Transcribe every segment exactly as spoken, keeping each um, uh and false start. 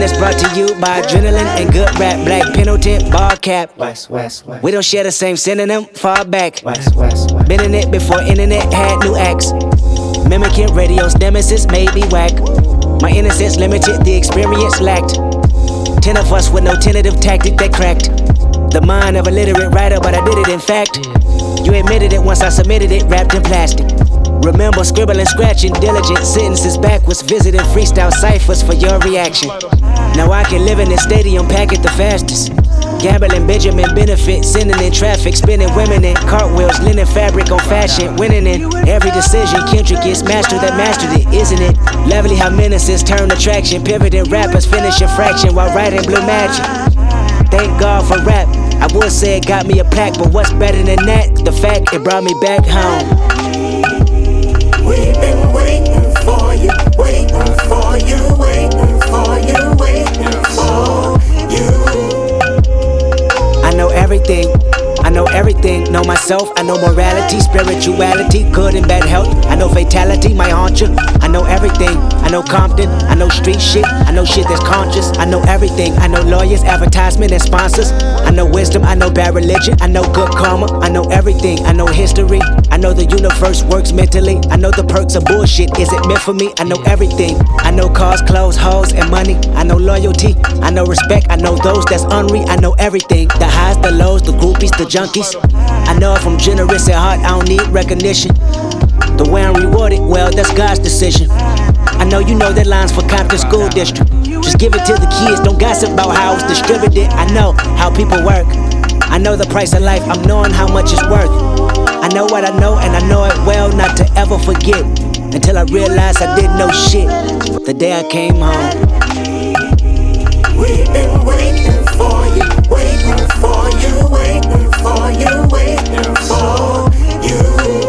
that's brought to you by adrenaline and good rap. Black Pendleton, ball cap. West, west, west. We don't share the same synonym, far back. West, west, west. Been in it before internet had new acts. Mimicking radio's nemesis made me whack. My innocence limited, the experience lacked. Ten of us with no tentative tactic that cracked the mind of a literate writer, but I did it in fact. You admitted it once I submitted it, wrapped in plastic. Remember scribbling, scratching, diligent sentences backwards, visiting freestyle ciphers for your reaction. Now I can live in this stadium, pack it the fastest. Gambling, Benjamin benefit, sending in traffic, spinning women in cartwheels, linen fabric on fashion, winning in every decision. Kendrick is master that mastered it, isn't it? Lovely how menaces turn attraction, pivoting rappers finishing fraction while writing blue magic. Thank God for rap. I would say it got me a plaque, but what's better than that? The fact it brought me back home. We've been waiting for you, waiting for you, waiting for you, waiting for you. I know everything, I know everything. Know myself, I know morality, spirituality, good and bad health. I know fatality, my haunt you. I know everything, I know Compton, I know street shit, I know shit that's conscious. I know everything, I know lawyers, advertisement and sponsors. I know wisdom, I know bad religion, I know good karma. I know everything, I know history, I know the universe works mentally. I know the perks of bullshit, is it meant for me? I know everything, I know cars, clothes, hoes, and money. I know loyalty, I know respect, I know those that's unreal. I know everything, the highs, the lows, the groupies, the junkies. I know if I'm generous at heart, I don't need recognition. The way I'm rewarded, well, that's God's decision. I know you know that line's for Compton School District. Just give it to the kids, don't gossip about how it's distributed. I know how people work, I know the price of life, I'm knowing how much it's worth. I know what I know and I know it well not to ever forget. Until I realized I didn't know shit the day I came home. We've been waiting for you, waiting for you, waiting for you, waiting for you.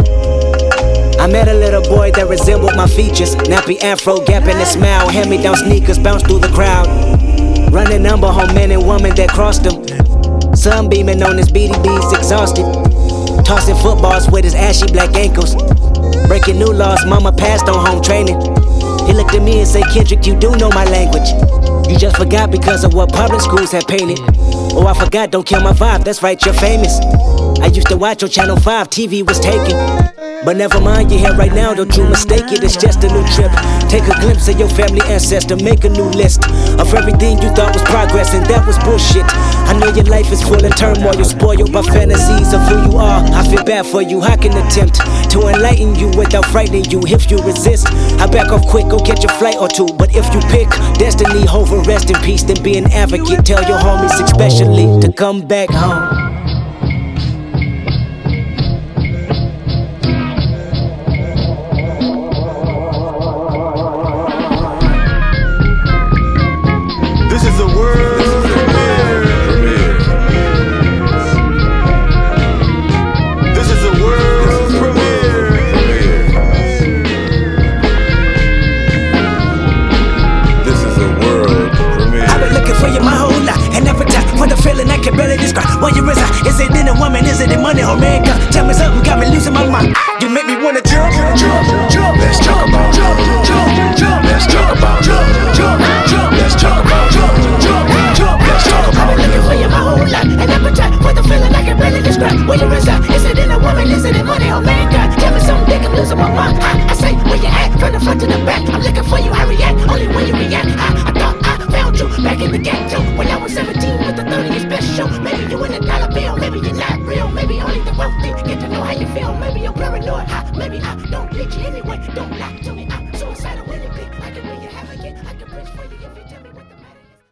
I met a little boy that resembled my features. Nappy afro, gap in his smile. Hand-me-down sneakers bounce through the crowd. Running number home men and women that crossed him. Sunbeaming on his B D Bs, exhausted. Tossing footballs with his ashy black ankles. Breaking new laws, mama passed on home training. He looked at me and said, Kendrick, you do know my language. You just forgot because of what public schools have painted. Oh, I forgot, don't kill my vibe, that's right, you're famous. I used to watch on Channel five, T V was taken. But never mind, you're here right now, don't you mistake it, it's just a new trip. Take a glimpse of your family ancestor, make a new list of everything you thought was progress, and that was bullshit. I know your life is full of turmoil, you're spoiled by fantasies of who you are. I feel bad for you, I can attempt to enlighten you without frightening you. If you resist, I back off quick, go catch a flight or two. But if you pick destiny over rest in peace, then be an advocate. Tell your homies especially to come back home. Is it in money or man? Tell me something, got me losing my mind. You make me wanna jump, jump, jump. Let's talk about jump, jump, jump. Let's talk about jump, jump, jump. Let's talk about jump, jump, jump. Let's talk about I've been looking for you my whole life, an appetite for the feeling I can barely describe. Where you reside? Is it in a woman? Is it in money or mankind? Tell me something, think I'm losing my mind. I, I say where you at, from the front to the back. I'm looking for you, I react only when you react. I, I thought I found you back in the ghetto when I was seventeen with the thirtieth best show. Maybe you in a dollar bill, maybe you're not real, maybe only the wealthy get to know how you feel. Maybe you're paranoid, ha, maybe I don't need you anyway. Don't lie to me.